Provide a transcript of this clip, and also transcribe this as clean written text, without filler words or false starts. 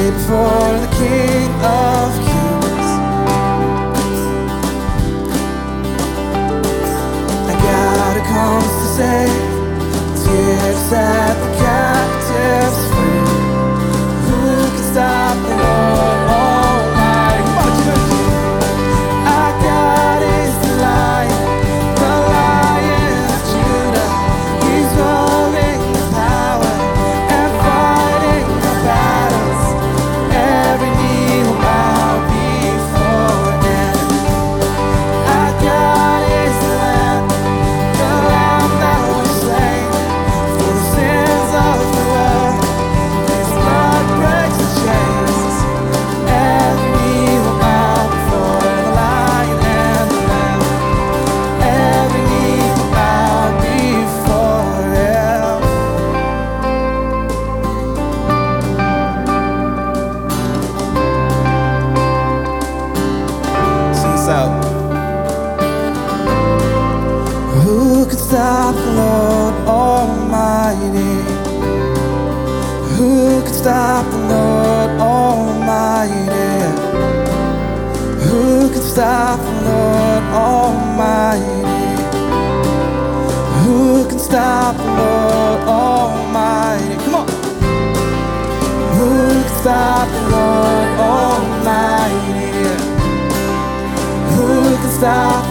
before the King of Kings. I got a cause to save, tears set the captives free. Who can stop the Lord Almighty? Come on, church. Our God is the Lion of Judah. He's rolling with power and fighting the battles. Every knee will bow before Him. Our God is the Lamb that was slain for the sins of the world. His blood breaks the chains. Every knee will bow before the Lion and the Lamb. Every knee will bow before Him. Sing this out. Who could stop the Lord Almighty? Who could stop the Lord Almighty? Who could stop the Lord Almighty? Who can stop the Lord Almighty? Come on. Who can stop the Lord Almighty? Who can stop